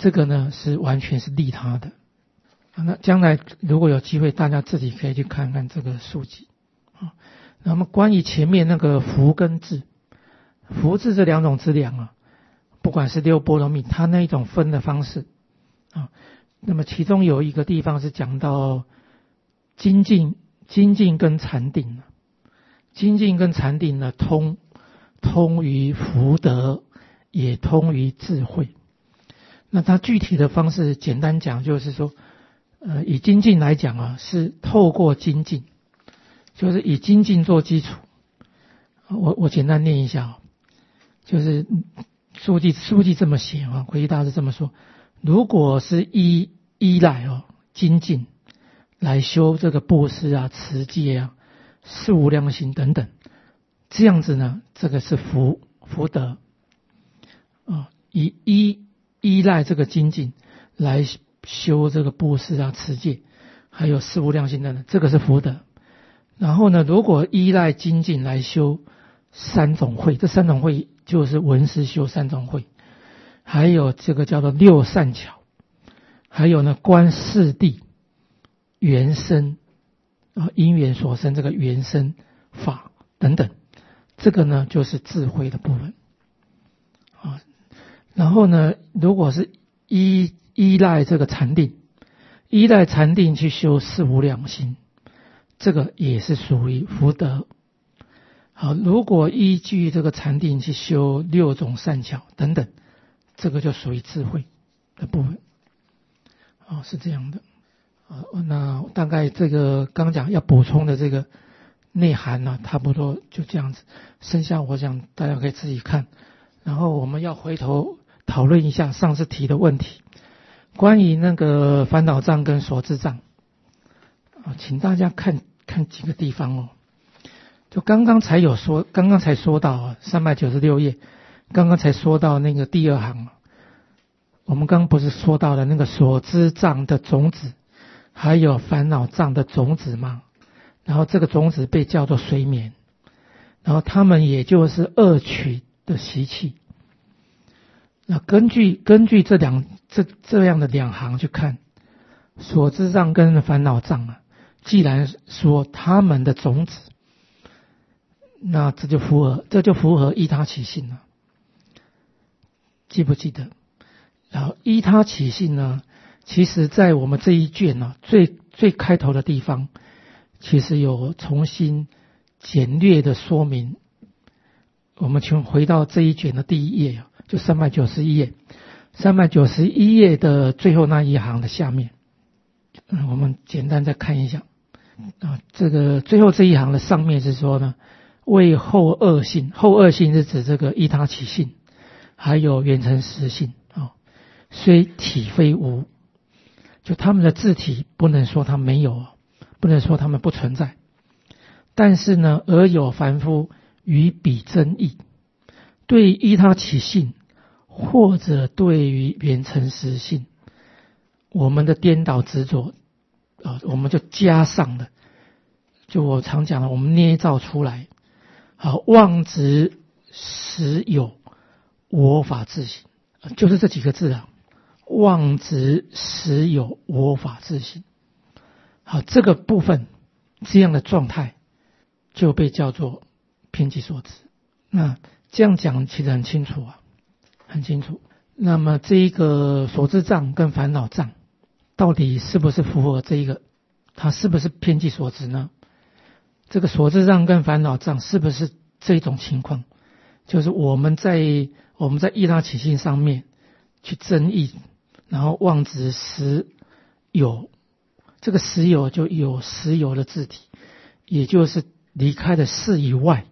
这个呢是完全是利他的。那将来如果有机会，大家自己可以去看看这个书籍啊。那么关于前面那个福跟智，福智这两种资粮啊，不管是六波罗蜜，它那一种分的方式啊，那么其中有一个地方是讲到精进跟禅定，精进跟禅定呢通于福德，也通于智慧。那它具体的方式简单讲就是说，以精进来讲啊，是透过精进，就是以精进做基础。我简单念一下啊，就是书记这么写啊，奎基大师这么说：如果是依赖精进来修这个布施啊、持戒啊、四无量心等等，这样子呢，这个是福德啊，依赖这个精进来修这个布施啊、持戒，还有四无量心等等，这个是福德。然后呢，如果依赖精进来修三种慧，这三种慧就是闻思修三种慧，还有这个叫做六善巧，还有呢观四谛、缘生啊、因缘所生这个缘生法等等，这个呢就是智慧的部分啊。然后呢，如果是依赖这个禅定，依赖禅定去修四无量心，这个也是属于福德。好，如果依据这个禅定去修六种善巧等等，这个就属于智慧的部分。是这样的。那大概这个刚讲要补充的这个内涵呢，差不多就这样子。剩下我想大家可以自己看。然后我们要回头讨论一下上次提的问题，关于那个烦恼障跟所知障请大家看几个地方哦。就刚刚才说到396页，刚刚才说到那个第二行我们刚刚不是说到了那个所知障的种子，还有烦恼障的种子吗？然后这个种子被叫做随眠，然后他们也就是恶取的习气。那根据这样的两行去看，所知障跟烦恼障既然说他们的种子，那这就符合依他起性了，记不记得？然后依他起性呢，其实在我们这一卷最开头的地方，其实有重新简略的说明。我们请回到这一卷的第一页就391页，391页的最后那一行的下面，我们简单再看一下这个最后这一行的上面是说呢，为后恶性，后恶性是指这个依他起性，还有缘成实性虽体非无，就他们的自体不能说他没有，不能说他们不存在，但是呢，而有凡夫于彼争议，对依他起性或者对于缘成实性，我们的颠倒执着我们就加上了，就我常讲的，我们捏造出来，妄执实有我法自性，就是这几个字妄执实有我法自性。这个部分这样的状态就被叫做偏激所知。那这样讲其实很清楚很清楚。那么这一个所知障跟烦恼障到底是不是符合这一个，它是不是偏激所知呢？这个所知障跟烦恼障是不是这种情况，就是我们在依他起性上面去争议，然后妄执实有，这个实有就有实有的自体，也就是离开了事以外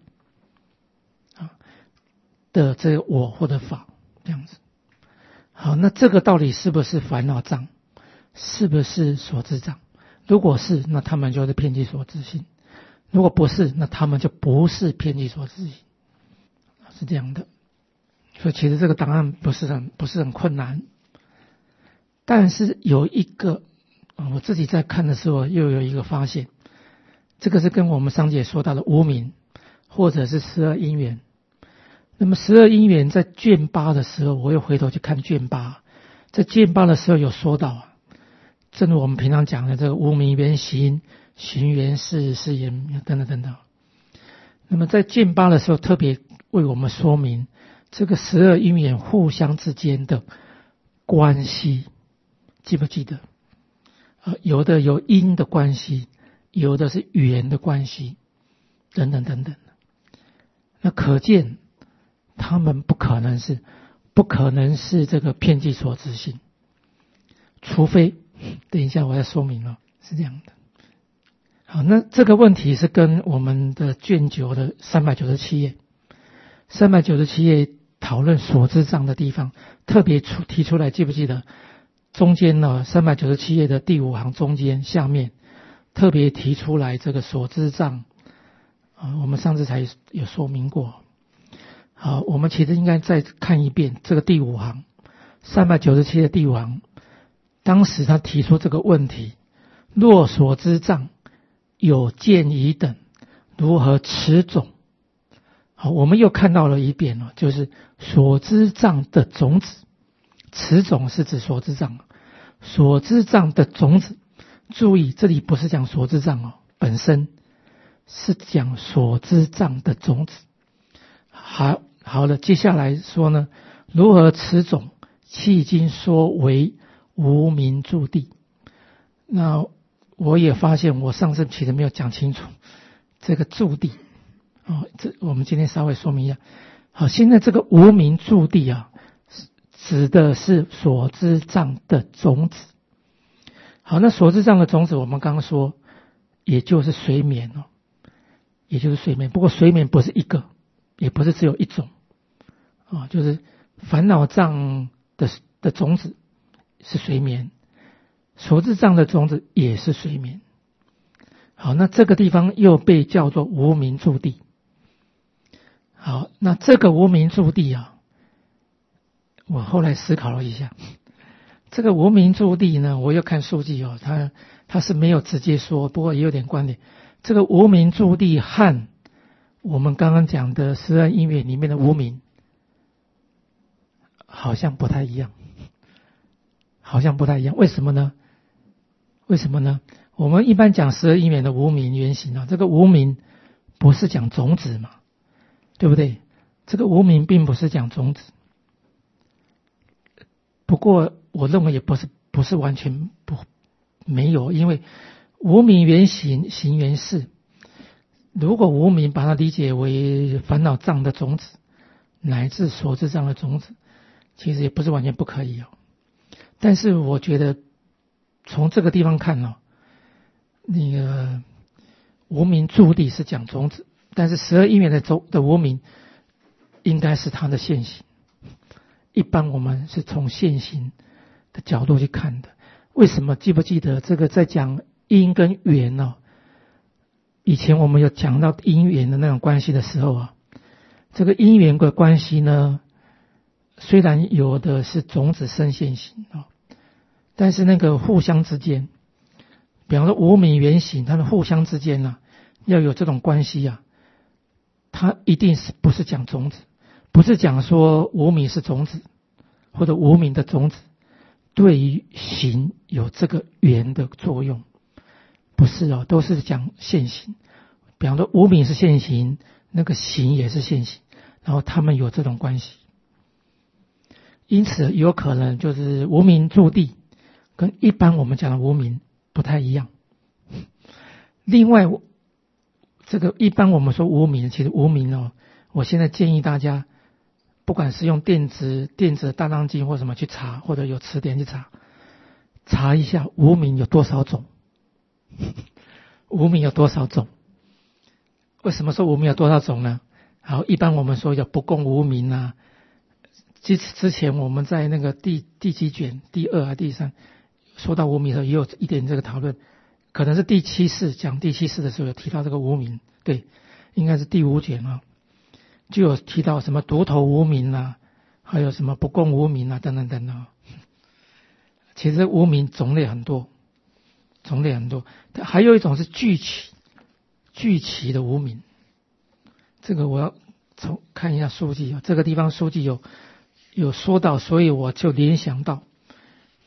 的这个我或者法，这样子。好，那这个到底是不是烦恼障，是不是所知障？如果是，那他们就是偏激所知性；如果不是，那他们就不是偏激所知性，是这样的。所以其实这个答案不是很困难，但是有一个我自己在看的时候又有一个发现，这个是跟我们上节说到的无明或者是12因缘。那么12因缘在卷8的时候，我又回头去看卷8， 在见报的时候有说到啊，正如我们平常讲的这个无名缘行，行缘事，事缘等等等等。那么在见报的时候特别为我们说明这个12因缘互相之间的关系，记不记得？有的有因的关系，有的是缘的关系，等等等等。那可见他们不可能是这个遍计所知性，除非等一下我再说明了，是这样的。好，那这个问题是跟我们的卷9的397页，397页讨论所知障的地方特别提出来，记不记得？中间呢，397页的第5行中间下面特别提出来这个所知障我们上次才有说明过。好，我们其实应该再看一遍这个第5行，397页的第5行，当时他提出这个问题：若所知障有见疑等，如何持种？好，我们又看到了一遍了，就是所知障的种子。此种是指所知障，所知障的种子。注意，这里不是讲所知障本身，是讲所知障的种子。好了，接下来说呢，如何持种？迄今说为无明住地。那我也发现，我上次其实没有讲清楚这个住地这我们今天稍微说明一下。好，现在这个无明住地指的是所知障的种子。好，那所知障的种子我们刚刚说也就是随眠也就是随眠。不过随眠不是一个，也不是只有一种就是烦恼障的种子是随眠，所知障的种子也是随眠。好，那这个地方又被叫做无明住地。好，那这个无明住地我后来思考了一下，这个无明住地呢，我又看书记他是没有直接说，不过也有点关联。这个无明住地和我们刚刚讲的12因缘里面的无明好像不太一样，为什么呢？我们一般讲12因缘的无明缘行这个无明不是讲种子嘛，对不对？这个无明并不是讲种子。不过我认为也不是完全没有，因为无明缘行，行缘事。如果无明把它理解为烦恼障的种子，乃至所知障的种子，其实也不是完全不可以但是我觉得从这个地方看那个无明住地是讲种子，但是12因缘的无明应该是它的现行。一般我们是从现行的角度去看的。为什么？记不记得这个在讲因跟缘以前我们有讲到因缘的那种关系的时候这个因缘的关系呢，虽然有的是种子生现行但是那个互相之间，比方说无明缘行，它们互相之间要有这种关系它一定是不是讲种子，不是讲说无明是种子或者无明的种子对于行有这个缘的作用，不是都是讲现行。比方说无明是现行，那个行也是现行，然后他们有这种关系。因此有可能就是无明住地跟一般我们讲的无明不太一样。另外这个一般我们说无明，其实无明我现在建议大家不管是用电子的大藏经或什么去查，或者有词典去查一下无明有多少种。无明有多少种？为什么说无明有多少种呢？好，一般我们说有不共无明之前我们在那个第几卷第2还第3说到无明的时候也有一点这个讨论，可能是第7世讲第7世的时候有提到这个无明，对，应该是第5卷就有提到什么独头无明还有什么不共无明等等等等其实无明种类很多，还有一种是聚起的无明。这个我要看一下书记这个地方书记有说到，所以我就联想到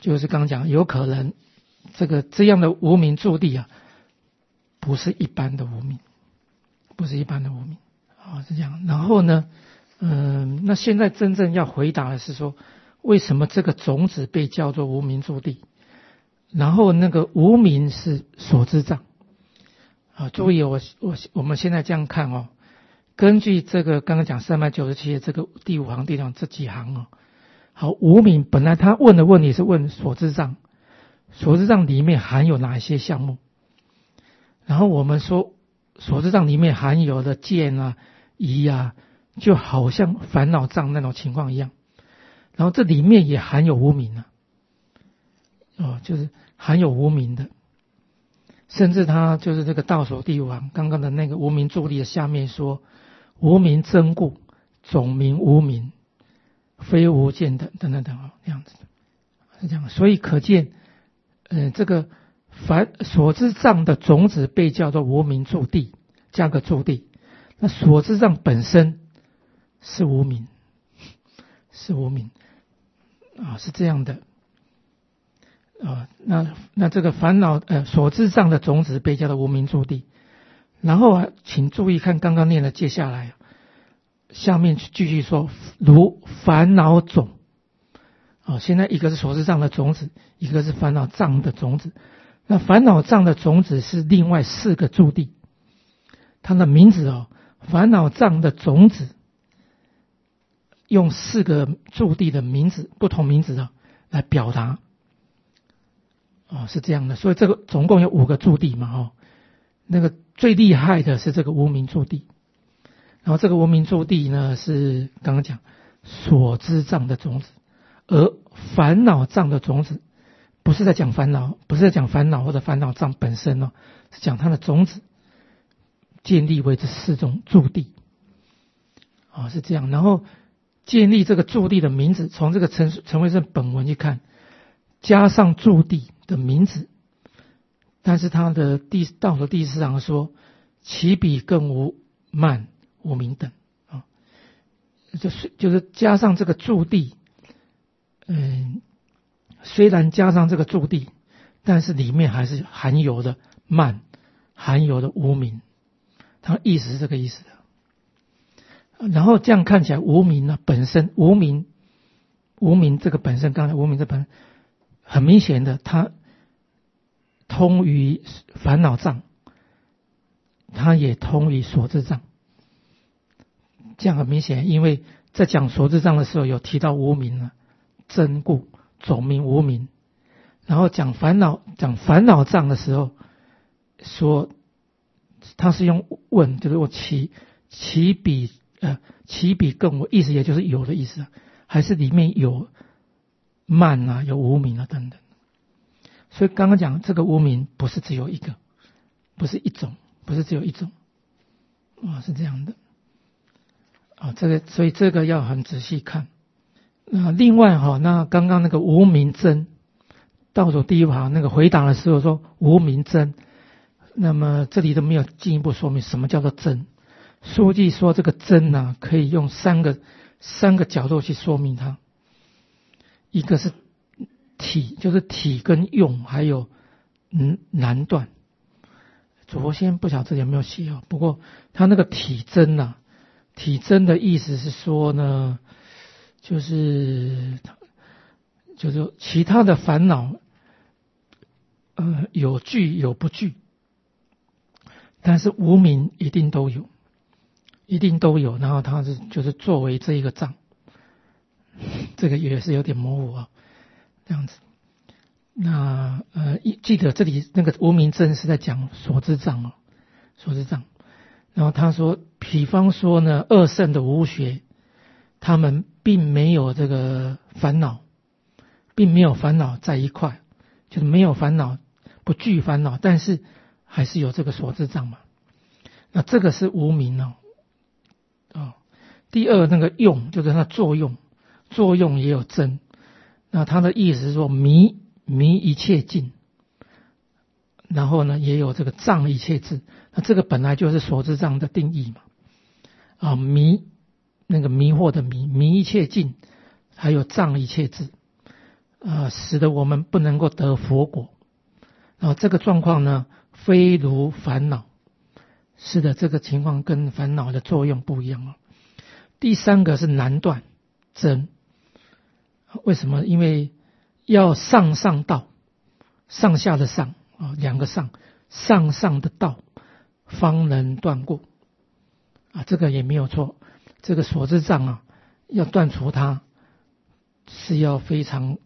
就是刚刚讲，有可能这样的无明住地啊，不是一般的无明，不是一般的无明啊，是这样。然后呢，那现在真正要回答的是说，为什么这个种子被叫做无明住地？然后那个无明是所知障啊，注意我们现在这样看哦，根据这个刚刚讲397的这个第5行第2行这几行哦，好，无明本来他问的问题是问所知障，所知障里面含有哪些项目？然后我们说所知障里面含有的见啊、疑啊，就好像烦恼障那种情况一样。然后这里面也含有无明啊，就是含有无明的，甚至他就是这个倒数第5行刚刚的那个无明住地的下面说，无明真故，总名无明，非无见等等这样子是这样。所以可见，这个所知障的种子被叫做无明住地，加个住地，那所知障本身是无明，是无明啊，是这样的啊。那这个烦恼所知障的种子被叫做无明住地。然后啊，请注意看刚刚念的接下来，下面继续说，如烦恼种现在一个是所知障的种子，一个是烦恼障的种子。那烦恼障的种子是另外4个住地，它的名字烦恼障的种子用4个住地的名字，不同名字来表达是这样的。所以这个总共有5个住地嘛那个最厉害的是这个无明住地，然后这个无明住地呢是刚刚讲所知障的种子，而烦恼障的种子不是在讲烦恼，不是在讲烦恼或者烦恼障本身是讲它的种子建立为这4种住地是这样。然后建立这个住地的名字，从这个陈慧生本文去看，加上住地的名字，但是他的倒数第4行说，其彼更无慢无明等就是加上这个住地，虽然加上这个住地，但是里面还是含有的慢，含有的无明，它意思是这个意思的。然后这样看起来，无明呢本身，无明这个本身，刚才无明这本身很明显的，它通于烦恼障，它也通于所知障，这样很明显。因为在讲所知障的时候有提到无明真故总名无明，然后讲烦恼障的时候说他是用问，就是我其比更无，意思也就是有的意思还是里面有慢有无明等等。所以刚刚讲这个无明不是只有一个，不是一种，不是只有一种是这样的所以这个要很仔细看。那另外那刚刚那个无明真，倒数第1行那个回答的时候说无明真，那么这里都没有进一步说明什么叫做真。书记说这个真可以用三个角度去说明它，一个是体，就是体跟用，还有难断。主播先不晓得有没有写不过他那个体真体真的意思是说呢，就是其他的烦恼有具有不具，但是无明一定都有，然后它就是作为这一个障，这个也是有点模糊这样子。那记得这里那个无明真是在讲所知障所知障。然后他说，比方说呢，二圣的无学，他们并没有这个烦恼，并没有烦恼在一块，就是没有烦恼，不具烦恼，但是还是有这个所知障嘛。那这个是无明第二那个用，就是它作用也有真。那他的意思是说迷一切尽，然后呢也有这个障一切智。那这个本来就是所知障的定义嘛迷那个迷惑的迷一切尽，还有障一切智使得我们不能够得佛果。然后这个状况呢，非如烦恼。是的，这个情况跟烦恼的作用不一样啊。第三个是难断真。为什么？因为要上上道，上下的上啊，两个上，上上的道方能断过啊，这个也没有错。这个所知障啊，要断除它，是要非常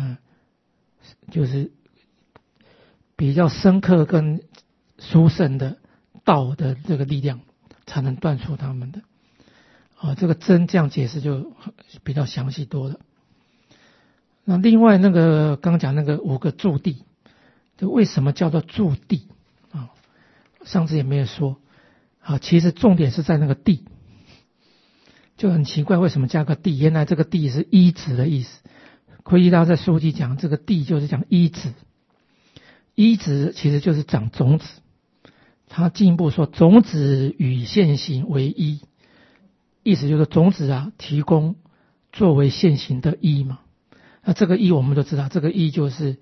就是比较深刻跟殊胜的道的这个力量，才能断除它们的。这个真这样解释就比较详细多了。那另外那个刚讲那个5个住地，就为什么叫做住地啊？上次也没有说啊，其实重点是在那个地，就很奇怪为什么加个地？原来这个地是依止的意思。奎基大在书记讲这个地就是讲依止，依止其实就是讲种子。他进一步说，种子与现行为一，意思就是种子啊提供作为现行的依嘛。那这个依我们都知道，这个依就是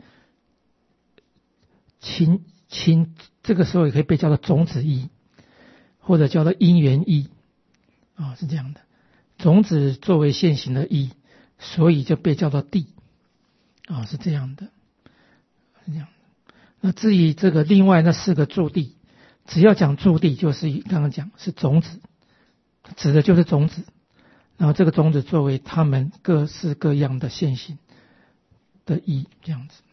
这个时候也可以被叫做种子依，或者叫做因缘依啊，是这样的。种子作为现行的依，所以就被叫做地啊，是这样的，是这样的。那至于这个另外那4个住地，只要讲住地，就是刚刚讲是种子，指的就是种子。然后这个种子作为他们各式各样的现行的依，这样子。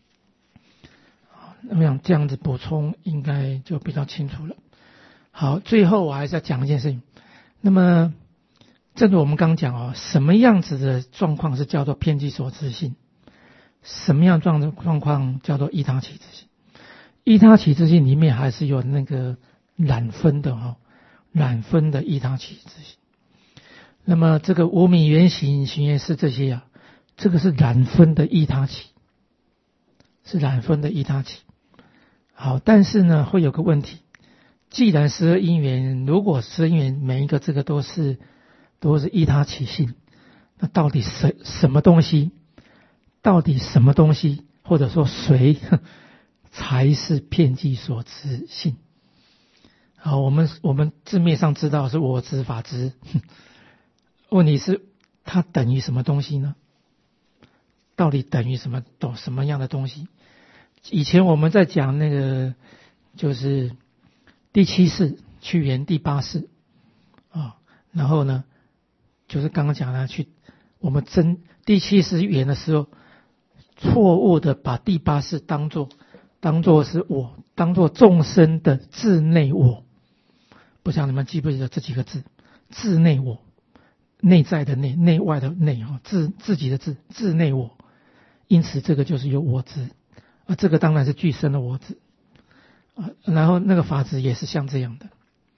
那么这样子补充应该就比较清楚了。好，最后我还是要讲一件事情。那么正如我们刚讲什么样子的状况是叫做遍计所知性，什么样状况叫做依他起之性。依他起之性里面还是有那个染分的染分的依他起之性。那么这个无明缘行行缘识这些这个是染分的依他起，是染分的依他起。好，但是呢会有个问题，既然12因缘，如果12因缘每一个这个都是依他起性，那到底什么东西，或者说谁才是遍计所知性？好，我们字面上知道是我知法知，问题是它等于什么东西呢？到底等于什么样的东西？以前我们在讲那个就是第7识去缘第8识然后呢就是刚刚讲的我们第7识缘的时候，错误的把第8识当作是我，当作众生的自内我。不晓得你们记不记得这几个字？自内我，内在的内，内外的内自己的自内我。因此这个就是有我执这个当然是具身的我执然后那个法执也是像这样的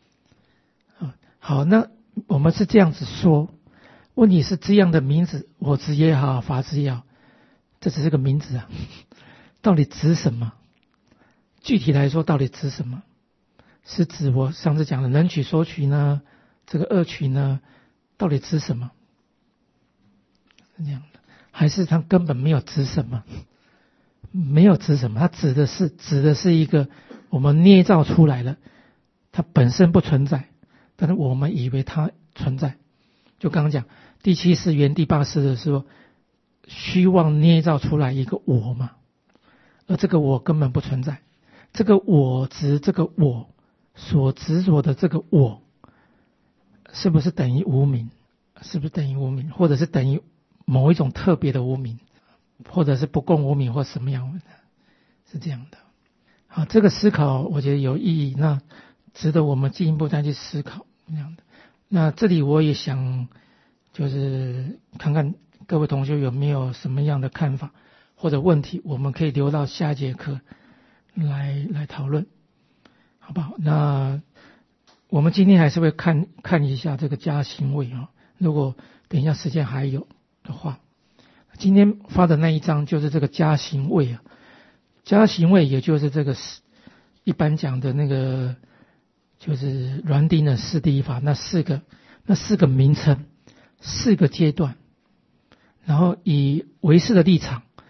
好，那我们是这样子说，问题是这样的名字，我执也好，法执也好，这只是个名字到底指什么？具体来说到底指什么？是指我上次讲的能取所取呢？这个恶取呢？到底指什么？是这样的，还是它根本没有指什么？没有指什么，它指的是一个我们捏造出来的，它本身不存在，但是我们以为它存在。就刚刚讲第7识缘第8识的时候，虚妄捏造出来一个我嘛，而这个我根本不存在。这个我执，这个我所执着的这个我，是不是等于无明？是不是等于无明？或者是等于某一种特别的无明，或者是不共无明或什么样的？是这样的。好，这个思考我觉得有意义，那值得我们进一步再去思考这样的。那这里我也想就是看看各位同学有没有什么样的看法或者问题，我们可以留到下一节课来讨论，好不好？那我们今天还是会看一下这个加行位如果等一下时间还有的话，今天发的那一章就是这个加行位加行位也就是这个一般讲的那个就是煖丁的四谛法，那四个名称，4个阶段，然后以唯识的立场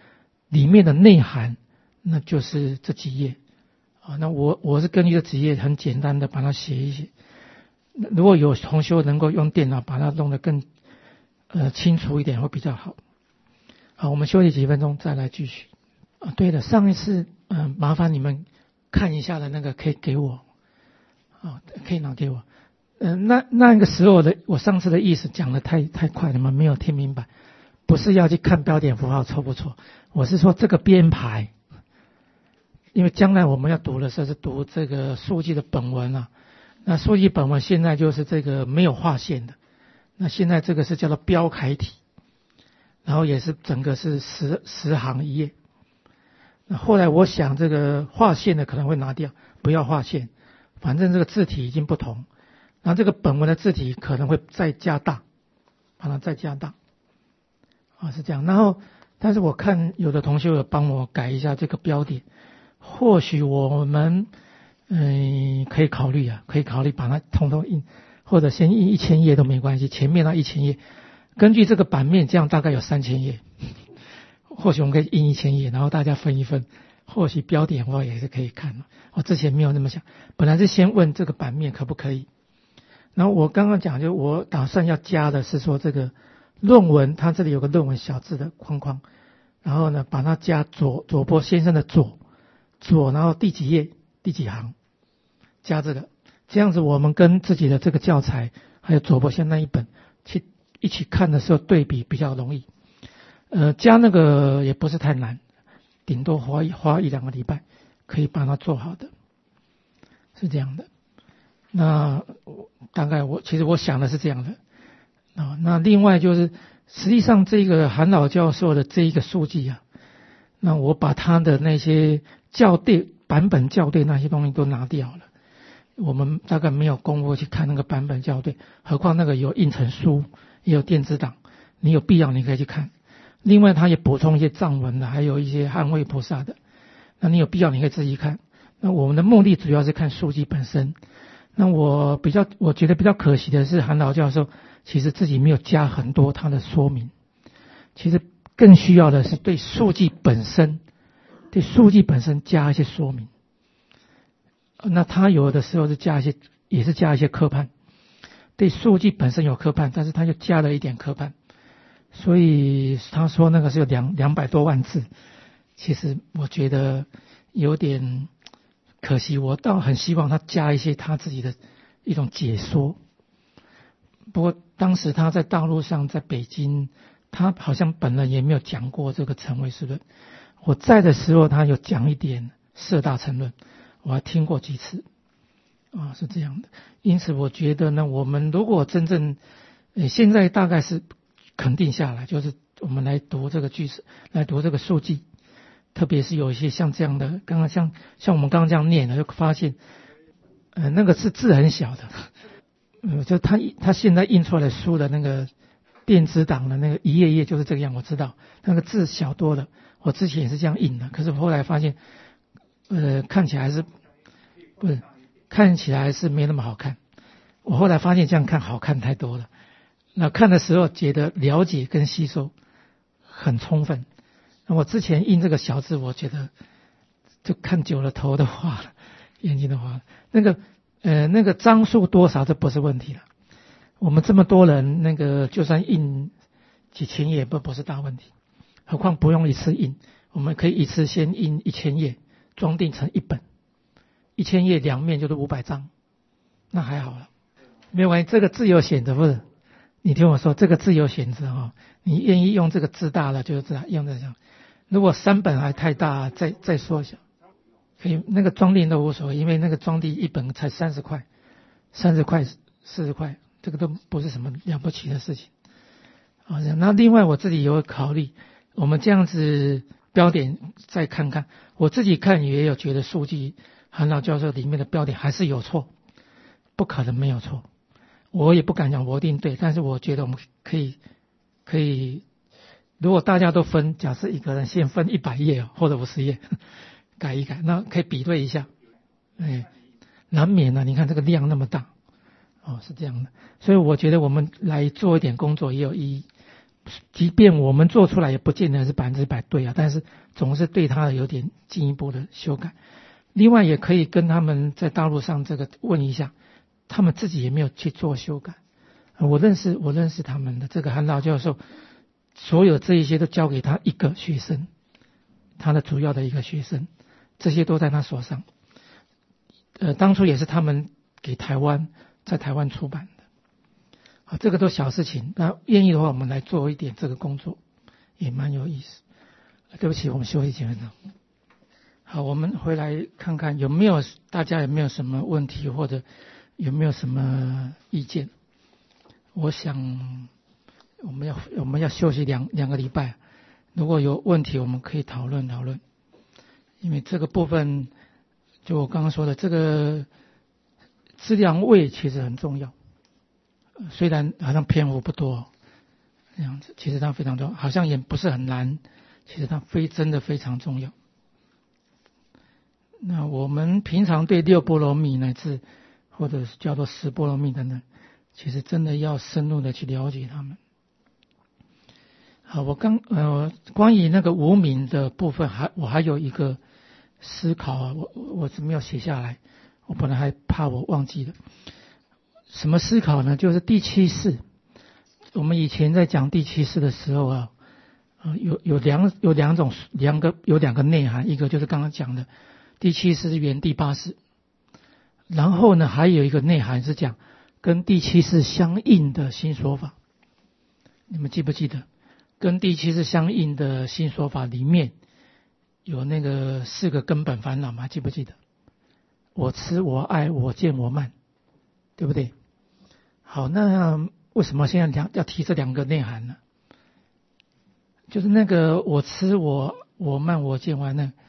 里面的内涵，那就是这几页啊。那我是根据这几页很简单的把它写一写。如果有同学能够用电脑把它弄得更清楚一点会比较好。好，我们休息几分钟再来继续。啊，对了，上一次麻烦你们看一下的那个可以给我，啊，可以拿给我。那个时候的我上次的意思讲得太快了，你们没有听明白。不是要去看标点符号错不错，我是说这个编排，因为将来我们要读的时候是读这个数据的本文啊。那数据本文现在就是这个没有划线的，那现在这个是叫做标楷体，然后也是整个是十行一页。那后来我想这个划线的可能会拿掉，不要划线，反正这个字体已经不同，然后这个本文的字体可能会再加大，把它再加大，啊是这样。然后但是我看有的同学有帮我改一下这个标点，或许我们可以考虑把它统统印，或者先印1000页都没关系，前面那1000页，根据这个版面，这样大概有3000页，或许我们可以印1000页，然后大家分一分，或许标点的话也是可以看的。我之前没有那么想，本来是先问这个版面可不可以，然后我刚刚讲就我打算要加的是说这个论文，它这里有个论文小字的框框，然后呢把它加左波先生的左，然后第几页第几行。加这个，这样子我们跟自己的这个教材还有左伯先那一本去一起看的时候对比比较容易。加那个也不是太难，顶多花1-2个礼拜可以把它做好的，是这样的。那大概其实我想的是这样的啊。那另外就是实际上这个韩老教授的这一个书记啊，那我把他的那些版本校对那些东西都拿掉了。我们大概没有功夫去看那个版本校对，何况那个有印成书，也有电子档，你有必要你可以去看。另外他也补充一些藏文的，还有一些捍卫菩萨的，那你有必要你可以自己看。那我们的目的主要是看书籍本身。那我觉得比较可惜的是韩老教授其实自己没有加很多他的说明，其实更需要的是对书籍本身加一些说明。那他有的时候也是加一些科判，对数据本身有科判，但是他就加了一点科判，所以他说那个是有200多万字，其实我觉得有点可惜，我倒很希望他加一些他自己的一种解说。不过当时他在大陆上，在北京，他好像本人也没有讲过这个成唯识论。我在的时候他有讲一点四大乘论，我还听过几次啊，是这样的。因此我觉得呢，我们如果真正现在大概是肯定下来，就是我们来读这个句式，来读这个数据，特别是有一些像这样的，刚刚像我们刚刚这样念的，就发现那个是字很小的，就他现在印出来的书的那个电子档的那个一页页就是这个样，我知道那个字小多了，我之前也是这样印的，可是后来发现看起来还是没那么好看。我后来发现这样看好看太多了，那看的时候觉得了解跟吸收很充分。那我之前印这个小字，我觉得就看久了头都花了，眼睛都花了。那个张数多少这不是问题了，我们这么多人，那个就算印几千页不是大问题，何况不用一次印，我们可以一次先印1000页，装订成一本，1000页2面就是500张，那还好了，没有关系。这个自由选择，不是你听我说，这个自由选择哈，你愿意用这个字大了就这样用这样，如果3本还太大，再缩小，可以那个装订都无所谓，因为那个装订一本才30块40块，这个都不是什么了不起的事情。好，那另外我自己也会考虑，我们这样子标点再看看，我自己看也有觉得数据韩老教授里面的标点还是有错，不可能没有错，我也不敢讲我一定对，但是我觉得我们可以，如果大家都分，假设一个人先分100页或者50页改一改，那可以比对一下，难免了，你看这个量那么大，是这样的，所以我觉得我们来做一点工作也有意义， 即便我们做出来也不见得是100%对啊，但是总是对它有点进一步的修改。另外也可以跟他们在大陆上这个问一下，他们自己也没有去做修改。我认识他们的这个韩老教授，所有这一些都交给他一个学生，他的主要的一个学生，这些都在他手上。当初也是他们给在台湾出版的。这个都小事情，那愿意的话我们来做一点这个工作，也蛮有意思。对不起，我们休息几分钟。好，我们回来看看大家有没有什么问题，或者有没有什么意见。我想我们要休息两个礼拜，如果有问题我们可以讨论，因为这个部分就我刚刚说的，这个质量位其实很重要，虽然好像篇幅不多这样子，其实它非常重要，好像也不是很难，其实它真的非常重要。那我们平常对六波罗蜜乃至或者是叫做十波罗蜜等等，其实真的要深入的去了解他们。好，关于那个无明的部分，我还有一个思考啊，我是没有写下来，我本来还怕我忘记了。什么思考呢？就是第七世。我们以前在讲第七世的时候啊，有两个内涵，一个就是刚刚讲的第七世原第八世，然后呢还有一个内涵是讲跟第七世相应的新说法。你们记不记得跟第七世相应的新说法里面有那个4个根本烦恼吗？记不记得？我痴我爱我见我慢，对不对？好，那为什么现在要提这2个内涵呢？就是那个我痴我慢我见我慢，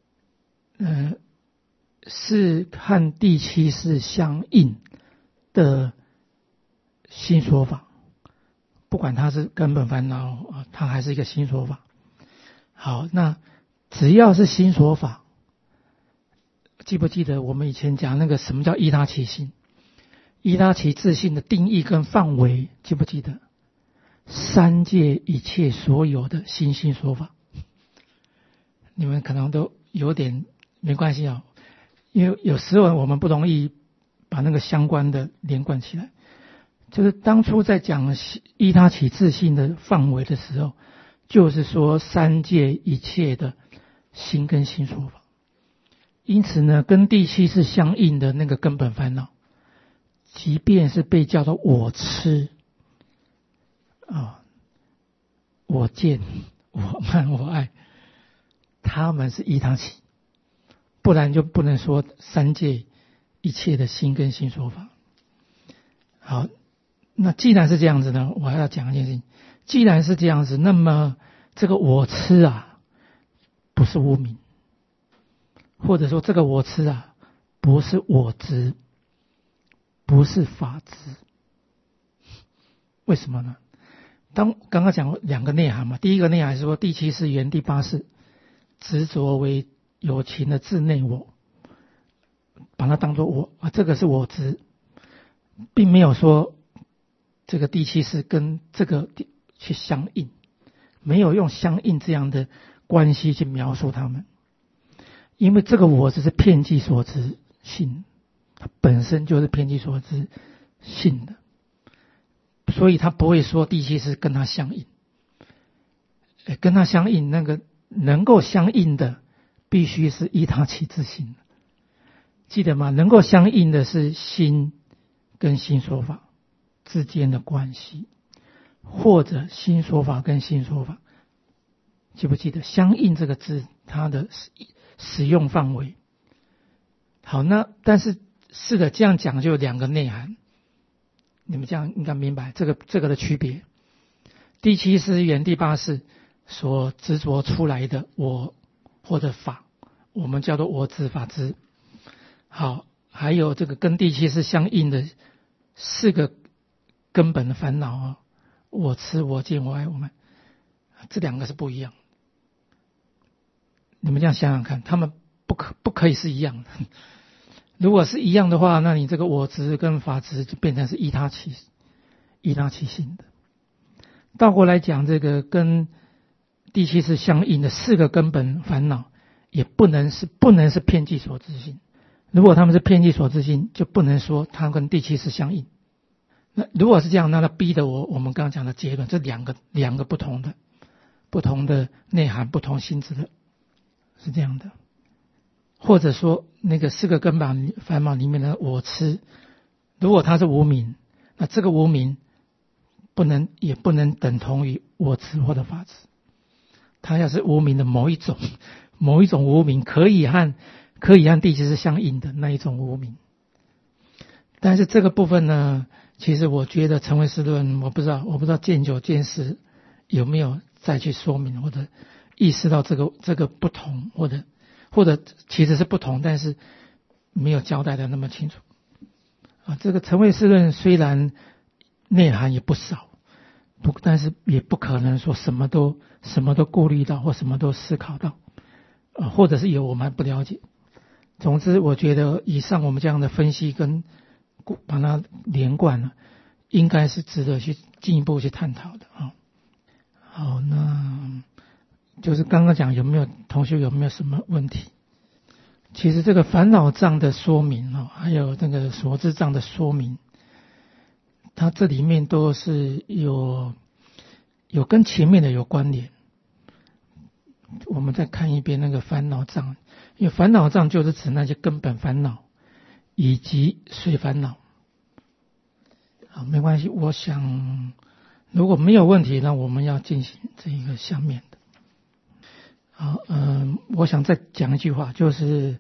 是和第七世相应的新说法，不管它是根本烦恼它还是一个新说法。好，那只要是新说法，记不记得我们以前讲那个什么叫依他其性？依他其自性的定义跟范围，记不记得？三界一切所有的新说法，你们可能都有点没关系啊，因为有时候我们不容易把那个相关的连贯起来。就是当初在讲依他其自性的范围的时候，就是说三界一切的新跟新说法。因此呢，跟第七是相应的那个根本烦恼，即便是被叫做我痴我见我慢我爱，他们是依他起，不然就不能说三界一切的新跟新说法。好，那既然是这样子呢，我还要讲一件事情。既然是这样子，那么这个我痴不是无明，或者说这个我痴不是我执，不是法执。为什么呢？刚刚讲2个内涵嘛，第一个内涵是说第七世原第八世执着为有情的自内我，把它当作我这个是我执，并没有说这个第七世跟这个去相应，没有用相应这样的关系去描述他们，因为这个我只是遍计所知性，它本身就是遍计所知性的，所以他不会说第七世跟他相应。跟他相应，那个能够相应的必须是依他其自性，记得吗？能够相应的是心跟新说法之间的关系，或者新说法跟新说法，记不记得相应这个字它的使用范围？好，那但是是的，这样讲就有2个内涵，你们这样应该明白这个的区别。第七世原第八世所执着出来的我或者法，我们叫做我执法执。好，还有这个跟第七世相应的4个根本的烦恼我痴我见我爱我慢，这2个是不一样。你们这样想想看，他们不可以是一样的。如果是一样的话，那你这个我执跟法执就变成是依他其性的。 倒过来讲，这个跟第七识相应的4个根本烦恼，也不能是遍计所知心。如果他们是遍计所知心，就不能说它跟第七识相应。那如果是这样，那逼得我们刚刚讲的结论，这两个不同的内涵、不同性质的，是这样的。或者说那个4个根本烦恼里面的我痴，如果它是无明，那这个无明也不能等同于我执或者法执。它要是无明的某一种无明，可以和第七识相应的那一种无明。但是这个部分呢，其实我觉得成唯识论，我不知道见九见十有没有再去说明或者意识到这个不同，或者其实是不同，但是没有交代的那么清楚。这个成唯识论虽然内涵也不少，但是也不可能说什么都顾虑到或什么都思考到，或者是有我们还不了解。总之我觉得以上我们这样的分析跟把它连贯了，应该是值得去进一步去探讨的啊。好，那就是刚刚讲同学有没有什么问题？其实这个烦恼障的说明还有那个所知障的说明，它这里面都是有跟前面的有关联。我们再看一遍那个烦恼障，因为烦恼障就是指那些根本烦恼以及随烦恼。好，没关系，我想如果没有问题，那我们要进行这一个下面的。好，我想再讲一句话，就是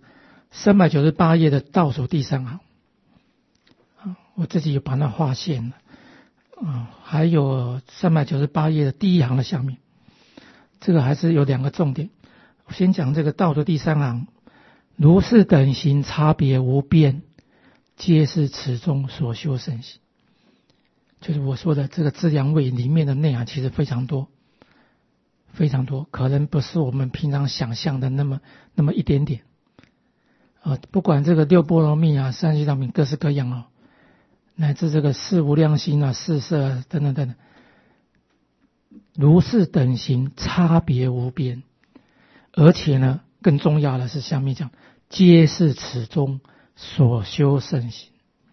398页的倒数第3行，我自己有把它划线了，还有398页的第1行的下面，这个还是有2个重点。我先讲这个倒数第3行，如是等行差别无边，皆是此中所修圣行。就是我说的这个资粮位里面的内涵其实非常多，非常多，可能不是我们平常想象的那么一点点。不管这个6波罗蜜啊、30道品各式各样乃至这个4无量心啊、4摄等等等等，如是等行差别无边，而且呢更重要的是下面讲，皆是此中所修圣行。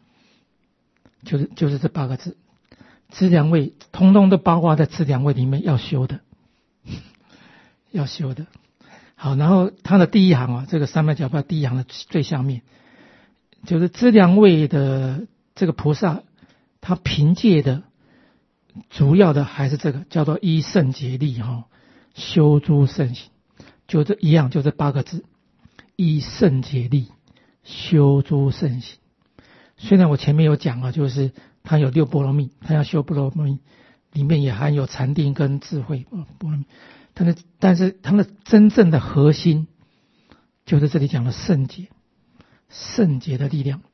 就是这8个字，资粮位通通都包括在资粮位里面要修的要修的。好，然后它的第1行这个398第1行的最下面，就是资粮位的这个菩萨，他凭借的主要的还是这个叫做依圣解力修诸圣行，就这一样，就这8个字，依圣解力修诸圣行。虽然我前面有讲就是他有6波罗蜜，他要修波罗蜜，里面也含有禅定跟智慧波罗蜜，但是他的真正的核心就是这里讲的圣解的力量。